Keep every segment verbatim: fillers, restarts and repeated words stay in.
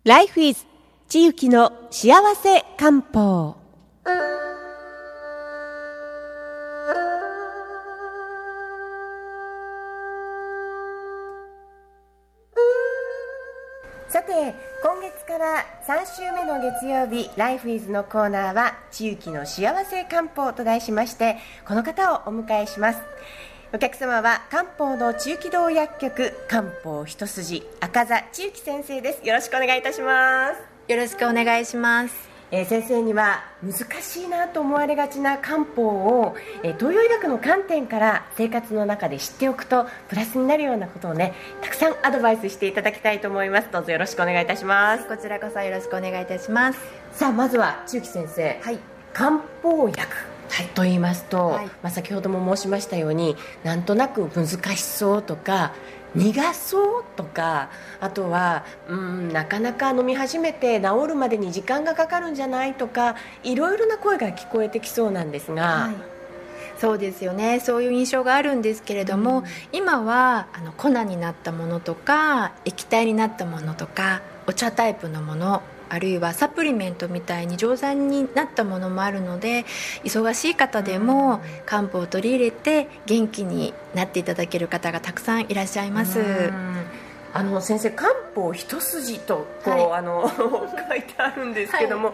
Life is 千雪の幸せ漢方。さて、今月からさん週目の月曜日、Life is のコーナーは千雪の幸せ漢方と題しまして、この方をお迎えします。お客様は漢方の中期堂薬局漢方一筋赤座千雪先生です。よろしくお願いいたします。 よろしくお願いします。 えー、先生には難しいなと思われがちな漢方を、えー、東洋医学の観点から生活の中で知っておくとプラスになるようなことをね、たくさんアドバイスしていただきたいと思います。どうぞよろしくお願いいたします。 こちらこそよろしくお願いいたします。 さあ、まずは千雪先生、 はい、 漢方薬と言いますと、 はい、 まあ、先ほども申しましたように、なんとなく難しそうとか苦そうとか、あとはうんなかなか飲み始めて治るまでに時間がかかるんじゃないとか、いろいろな声が聞こえてきそうなんですが、 はい、そうですよね。そういう印象があるんですけれども、うん、今はあの粉になったものとか液体になったものとかお茶タイプのもの、あるいはサプリメントみたいに錠剤になったものもあるので、忙しい方でも漢方を取り入れて元気になっていただける方がたくさんいらっしゃいます。 あの先生、漢方一筋とこう、はい、あの書いてあるんですけども、はい、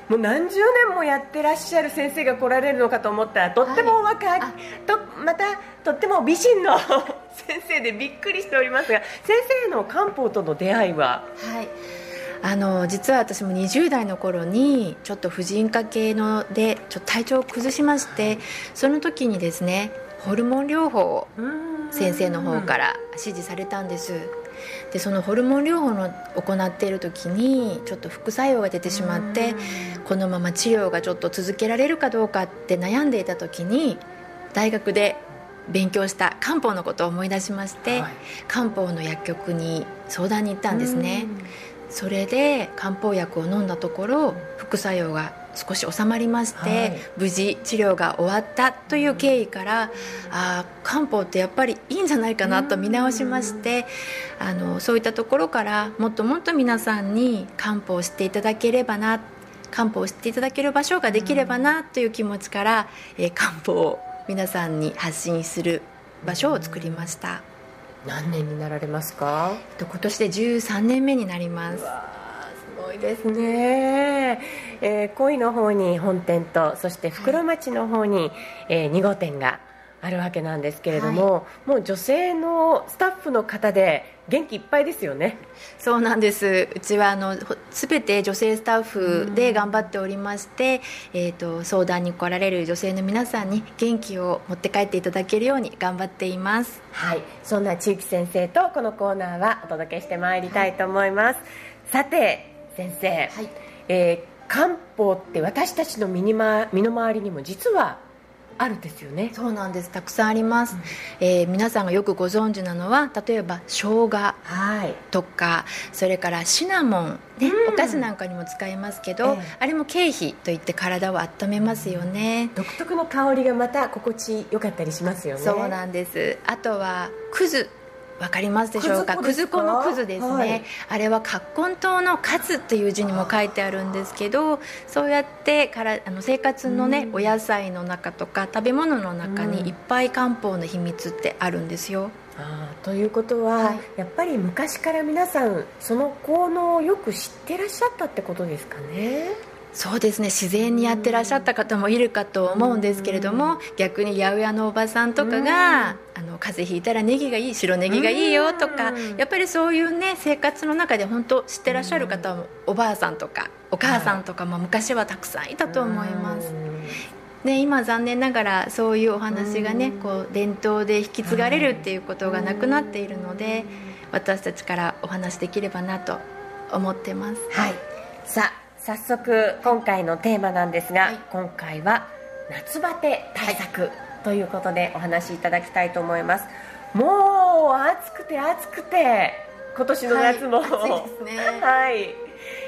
もう何十年もやってらっしゃる先生が来られるのかと思ったら、とってもお若い、はい、とまたとっても美人の先生でびっくりしておりますが、先生の漢方との出会いは？ はい、あの実は私もにじゅう代の頃にちょっと婦人科系のでちょっと体調を崩しまして、その時にですね、ホルモン療法を先生の方から指示されたんです。でそのホルモン療法の行っている時にちょっと副作用が出てしまって、このまま治療がちょっと続けられるかどうかって悩んでいた時に、大学で勉強した漢方のことを思い出しまして、はい、漢方の薬局に相談に行ったんですね。それで漢方薬を飲んだところ、副作用が少し収まりまして、はい、無事治療が終わったという経緯から、あ漢方ってやっぱりいいんじゃないかなと見直しまして、あのそういったところからもっともっと皆さんに漢方を知っていただければな、漢方を知っていただける場所ができればなという気持ちから、えー、漢方を皆さんに発信する場所を作りました。 何年になられますか？ 今年でじゅうさんねんめになります。 うわー、すごいですね。えー、小井の方に本店と、そして袋町の方に、はい、えー、に号店があるわけなんですけれども、はい、もう女性のスタッフの方で元気いっぱいですよね。 そうなんです。うちはあの全て女性スタッフで頑張っておりまして、えーと、相談に来られる女性の皆さんに元気を持って帰っていただけるように頑張っています。 はい、そんな千雪先生とこのコーナーはお届けしてまいりたいと思います。はい、さて先生、はい、えー、漢方って私たちの身に、ま、身の回りにも実はあるんですよね。 そうなんです。たくさんあります。うん、えー、皆さんがよくご存知なのは、例えば生姜とか、はい、それからシナモン、ね、うん、お菓子なんかにも使えますけど、えー、あれも経皮といって体を温めますよね。 独特の香りがまた心地よかったりしますよね。 そうなんです。あとはくず、わかりますでしょうか？くず粉のくずですね。はい、あれは葛根湯の葛という字にも書いてあるんですけど、そうやってからあの生活のね、お野菜の中とか食べ物の中にいっぱい漢方の秘密ってあるんですよ。 あということは、はい、やっぱり昔から皆さんその効能をよく知ってらっしゃったってことですかね。 そうですね、自然にやってらっしゃった方もいるかと思うんですけれども、逆に八百屋のおばさんとかが、あの風邪ひいたらネギがいい、白ネギがいいよとか、やっぱりそういうね、生活の中で本当知ってらっしゃる方も、おばあさんとかお母さんとかも昔はたくさんいたと思います。ね、今残念ながらそういうお話がね、こう伝統で引き継がれるっていうことがなくなっているので、私たちからお話できればなと思ってます。 はい、さあ早速今回のテーマなんですが、はい、今回は夏バテ対策ということでお話しいただきたいと思います。もう暑くて暑くて今年の夏も、 はい、暑いですね。 はい、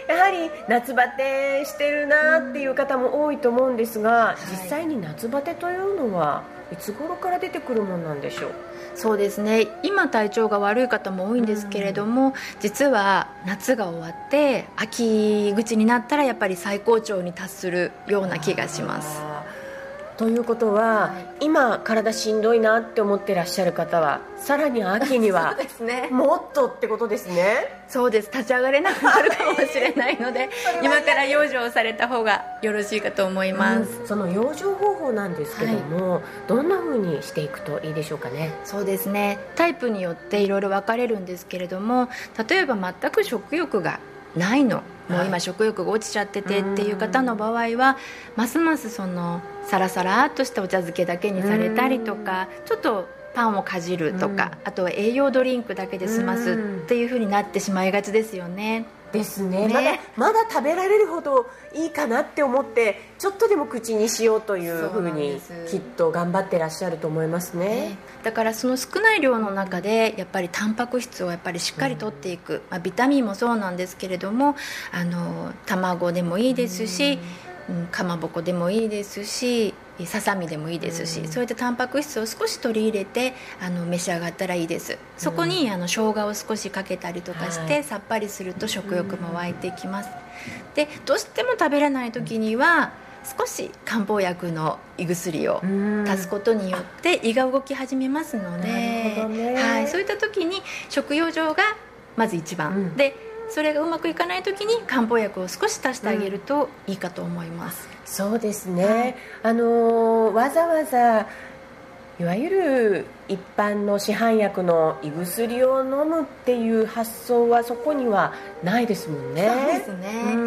やはり夏バテしてるなっていう方も多いと思うんですが、うん、実際に夏バテというのはいつ頃から出てくるものなんでしょう？ そうですね、今体調が悪い方も多いんですけれども、うん、実は夏が終わって秋口になったらやっぱり最高潮に達するような気がします。 ということは、はい、今体しんどいなって思ってらっしゃる方はさらに秋にはそうです、ね、もっとってことですね。 そうです、立ち上がれなくなるかもしれないので今から養生された方がよろしいかと思います、 うん、その養生方法なんですけども、はい、どんな風にしていくといいでしょうかね？ そうですね、タイプによっていろいろ分かれるんですけれども、例えば全く食欲がないの、もう今食欲が落ちちゃっててっていう方の場合は、ますますそのサラサラっとしたお茶漬けだけにされたりとか、ちょっとパンをかじるとか、あとは栄養ドリンクだけで済ますっていう風になってしまいがちですよね。 ですね、まだまだ食べられるほどいいかなって思ってちょっとでも口にしようというふうにきっと頑張ってらっしゃると思いますね。ね、 だからその少ない量の中でやっぱりタンパク質をやっぱりしっかりとっていく、うん、まあ、ビタミンもそうなんですけれども、あの卵でもいいですし、うん、かまぼこでもいいですし、ささみでもいいですし、うん、そういったタンパク質を少し取り入れてあの召し上がったらいいです。そこにあの生姜を少しかけたりとかして、はい、さっぱりすると食欲も湧いてきます。でどうしても食べれない時には少し漢方薬の胃薬を足すことによって胃が動き始めますので、ね、はい、そういった時に食用上がまず一番、うん、でそれがうまくいかない時に漢方薬を少し足してあげるといいかと思います、 うん、そうですね、はい、あのわざわざいわゆる一般の市販薬の胃薬を飲むっていう発想はそこにはないですもんね。 そうですね、うん、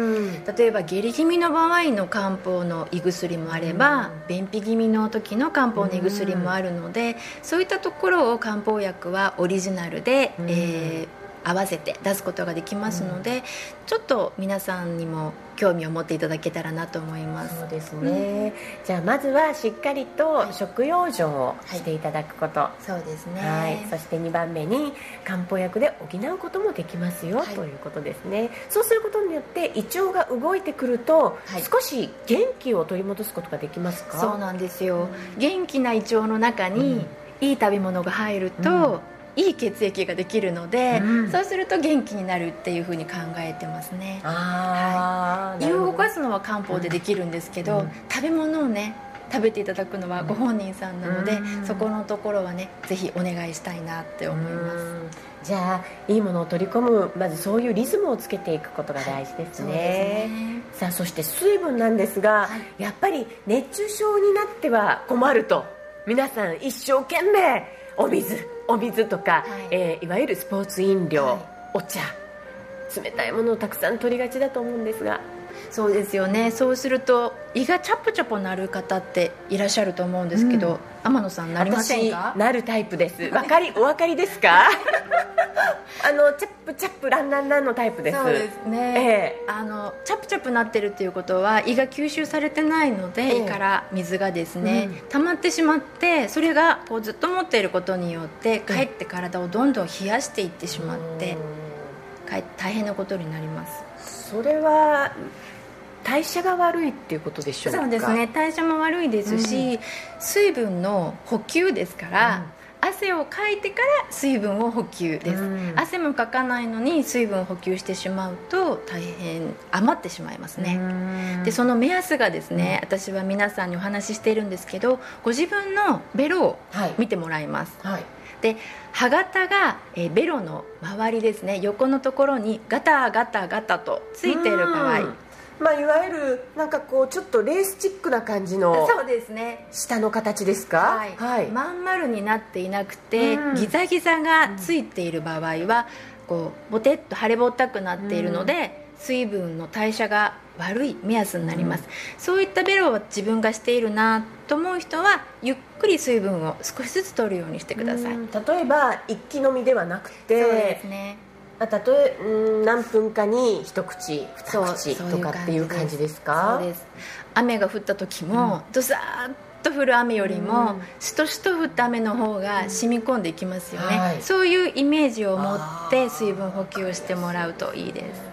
例えば下痢気味の場合の漢方の胃薬もあれば、うん、便秘気味の時の漢方の胃薬もあるので、うん、そういったところを漢方薬はオリジナルで、うん、えー合わせて出すことができますので、うん、ちょっと皆さんにも興味を持っていただけたらなと思います。 そうですね、うん、じゃあまずはしっかりと食養生をしていただくこと、はい、 そうですね、 はい、そしてにばんめに漢方薬で補うこともできますよ、はい、ということですね。そうすることによって胃腸が動いてくると、はい、少し元気を取り戻すことができますか？ そうなんですよ、うん、元気な胃腸の中にいい食べ物が入ると、うん、いい血液ができるので、うん、そうすると元気になるっていうふうに考えてますね。あ、はい、胃を動かすのは漢方でできるんですけど、うん、食べ物をね食べていただくのはご本人さんなので、うん、そこのところはねぜひお願いしたいなって思います。うん、 じゃあいいものを取り込む、まずそういうリズムをつけていくことが大事ですね。はい、そうですね。さあそして水分なんですが、はい、やっぱり熱中症になっては困ると皆さん一生懸命お水お水とか、はい、えー、いわゆるスポーツ飲料、はい、お茶、冷たいものをたくさん取りがちだと思うんですが。 そうですよね。そうすると胃がチャポチャポなる方っていらっしゃると思うんですけど、うん、天野さんなりませんか？ 私なるタイプです。わかりお分かりですか？あのチャップチャップランランランのタイプです。 そうですね、えー、あのチャプチャプなってるっていうことは胃が吸収されてないので、えー、胃から水がですね、うん、溜まってしまって、それがこうずっと持っていることによってかえって体をどんどん冷やしていってしまって、かえって大変なことになります。 それは代謝が悪いっていうことでしょうか？ そうですね、代謝も悪いですし、うん、水分の補給ですから、うん、汗をかいてから水分を補給です、うん、汗もかかないのに水分を補給してしまうと大変余ってしまいますね。でその目安がですね、うん、私は皆さんにお話ししているんですけど、ご自分のベロを見てもらいます、はいはい、で歯型が、えー、ベロの周りですね、横のところにガタガタガタとついている場合、 まあ、いわゆるなんかこうちょっとレースチックな感じのそうですね、 下の形ですか？ はい、はい、まん丸になっていなくて、うん、ギザギザがついている場合はこうボテッと腫れぼったくなっているので、うん、水分の代謝が悪い目安になります、うん、そういったベロを自分がしているなと思う人はゆっくり水分を少しずつ取るようにしてください、うん、 例えば一気飲みではなくて、そうですね、たとえうん何分かに一口二口とかっていう感じですか？ そうです。雨が降った時も、うん、ドサーッと降る雨よりも、うん、しとしと降った雨の方が染み込んでいきますよね、はい、そういうイメージを持って水分補給をしてもらうといいです。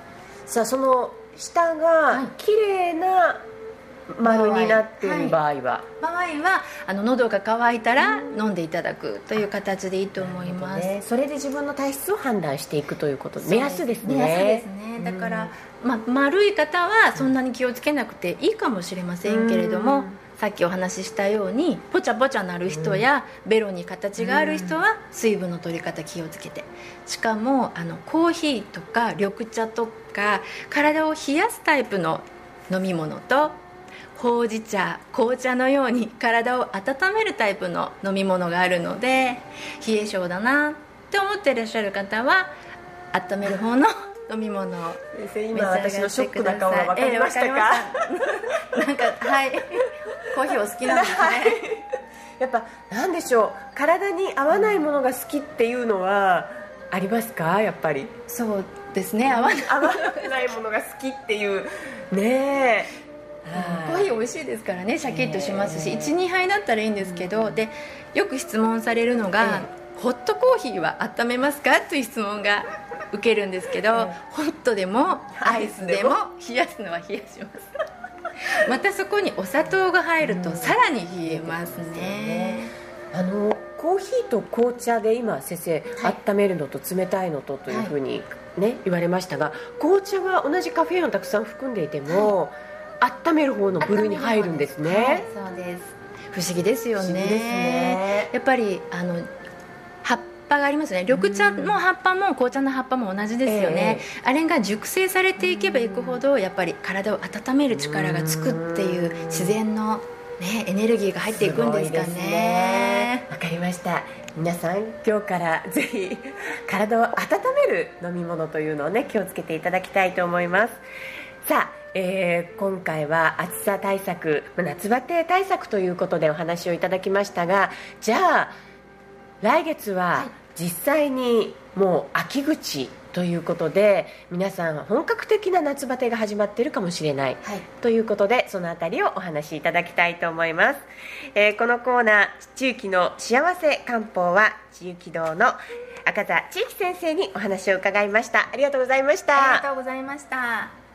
さあその下が綺麗な丸になっている場合は、はい、 場合はあの喉が渇いたら飲んでいただくという形でいいと思います、ね、 それで自分の体質を判断していくということ、目安ですね。 目安ですね。だから、まあ、丸い方はそんなに気をつけなくていいかもしれませんけれども、さっきお話ししたようにポチャポチャなる人やベロに形がある人は水分の取り方気をつけて、しかもあのコーヒーとか緑茶とか体を冷やすタイプの飲み物と、ほうじ茶、紅茶のように体を温めるタイプの飲み物があるので、冷え性だなって思っていらっしゃる方は温める方の飲み物を先生、今私のショックな顔が分かりましたか？えー、 なんかはいコーヒーお好きなんですね、はい、 やっぱなんでしょう、体に合わないものが好きっていうのはありますか？やっぱりそうですね、合わない、 合わないものが好きっていうねえ、 コーヒー美味しいですからね、シャキッとしますし、いち、にはいだったらいいんですけど、でよく質問されるのが、えー、ホットコーヒーは温めますかという質問が受けるんですけど、えー、ホットでもアイスでも冷やすのは冷やしますまたそこにお砂糖が入るとさらに冷えますね。 あのコーヒーと紅茶で今先生、はい、温めるのと冷たいのとというふうに、ね、はい、言われましたが、紅茶が同じカフェインをたくさん含んでいても、はい、温める方の部類に入るんですね。 はい、そうです。不思議ですよ ね, ねやっぱりあの葉っぱがありますね。緑茶の葉っぱも紅茶の葉っぱも同じですよね、えー、あれが熟成されていけばいくほどやっぱり体を温める力がつくっていう自然の、ね、エネルギーが入っていくんですかね。 わかりました。皆さん今日からぜひ体を温める飲み物というのをね、気をつけていただきたいと思います。さあ、えー、今回は暑さ対策、夏バテ対策ということでお話をいただきましたが、じゃあ来月は実際にもう秋口ということで、皆さん本格的な夏バテが始まっているかもしれない、はい、ということで、そのあたりをお話しいただきたいと思います、えー、このコーナー地域の幸せ漢方は地域堂の赤座千雪先生にお話を伺いました。ありがとうございました。 ありがとうございました。